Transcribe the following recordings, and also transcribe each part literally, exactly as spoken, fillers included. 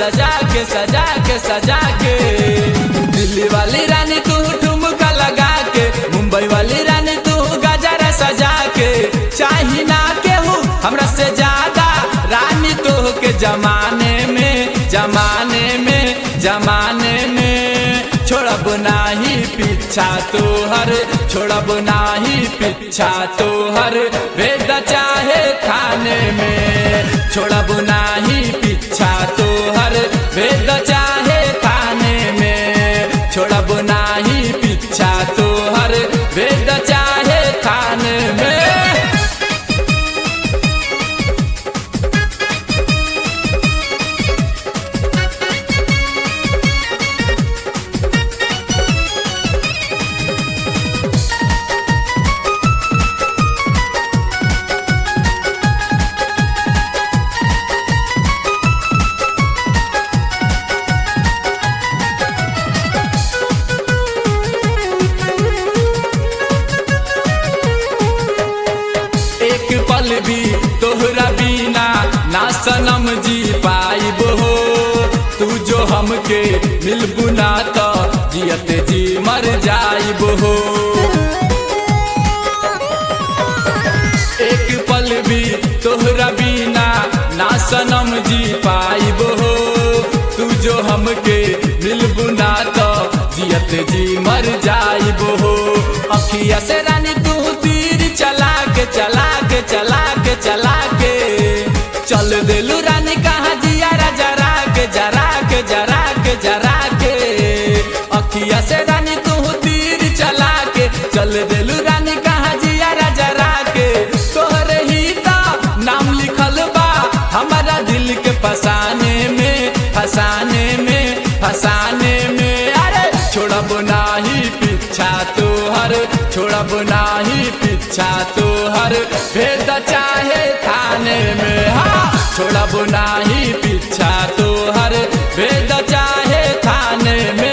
सजा के सजा के सजा के। दिल्ली वाली रानी तू ठुमका लगा के, मुंबई वाली रानी तू गजरा सजा के। चाही ना केहू हमरा से ज्यादा रानी तो के जमाने में जमाने में जमाने में। छोड़ब नाही पीछा तोहर, छोड़ब नाही पीछा तोहर, भेद चाहे थाने में। छोड़ब नाही पीछा तोहर, भेद चाहे थाने में। छोड़ब नाही पीछा तोहर, भेद चाहे थाने में। पल भी तोहरा बिना ना सनम जी पाइब हो। तू जो हमके मिलबू ना तो जियत जी मर जाइब हो। एक पल भी तोहरा बिना ना सनम जी पाइब हो। तू जो हमके मिलबू ना तो जियत जी मर जाइब हो। अखिया से रानी तू तीर चला के चला के चला के चला के चल देलू रानी कहाँ जियारा जरा के जरा के जरा के जरा के। अखिया से रानी तू तीर चला के चल देलू रानी कहाँ जियारा जरा के। तोहरे ही तो नाम लिखल बा हमारा दिल के फसाने में फसाने में फसाने में। अरे छोड़ब नाही पीछा तोहर, छोड़ब नाही पीछा तोहर, भेद चाहे थाने में। हाँ छोड़ब नाही पीछा तोहर, भेद चाहे थाने में।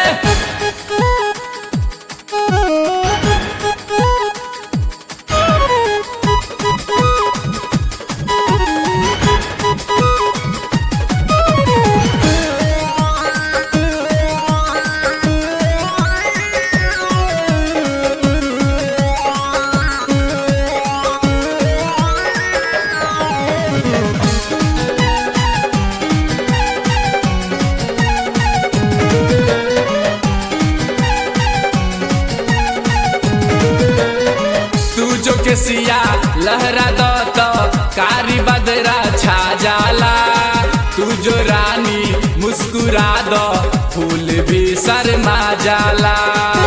सिया लहरा दो तो कारी बदरा छा जाला। तू जो रानी मुस्कुरा दो फूल भी शर्मा जाला।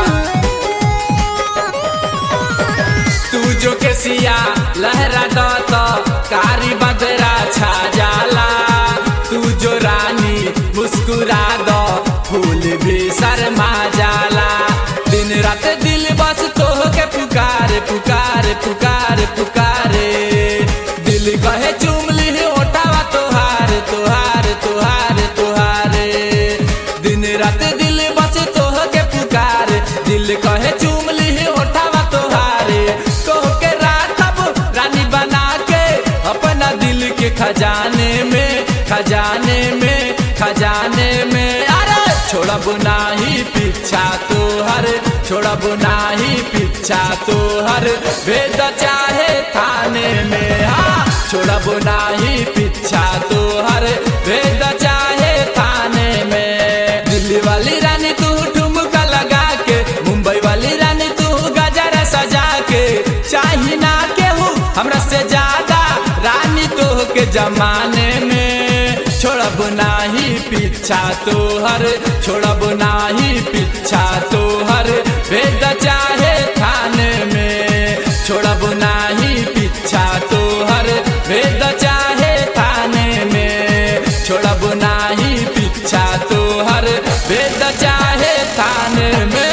तू जो के सिया लहरा दो तो कारी बदरा छा जाला। तू जो रानी मुस्कुरा दो फूल भी शर्मा जाला। दिन रात दिल बस तो के पुकारे पुकारे पुकारे पुकारे। दिल कहे चुमली ओटावा तोहार तोहार तोहार तोहारे। दिन रात दिल बस तो के पुकारे, दिल कहे चुमली ओटावा तोहारे। तो के राखब रानी बना के अपना दिल के खजाने में खजाने में खजाने में। अरे छोड़ब नाही पीछा तोहर, छोड़ब नाही पीछा तोहर, भेद चाहे थाने में। हाँ छोड़ब नाही पीछा तोहर, भेद चाहे थाने में। दिल्ली वाली रानी तू ठुमका लगा के, मुंबई वाली रानी तू गजरा सजा के। चाही ना केहू हमरा से ज्यादा रानी तो के जमाने में। छोड़ब नाही पीछा तोहर, छोड़ब नाही पीछा तोहर, भेद चाहे थाने में। छोड़ब नाही पीछा तोहर, भेद चाहे थाने में। छोड़ब नाही पीछा तोहर, भेद चाहे थाने में।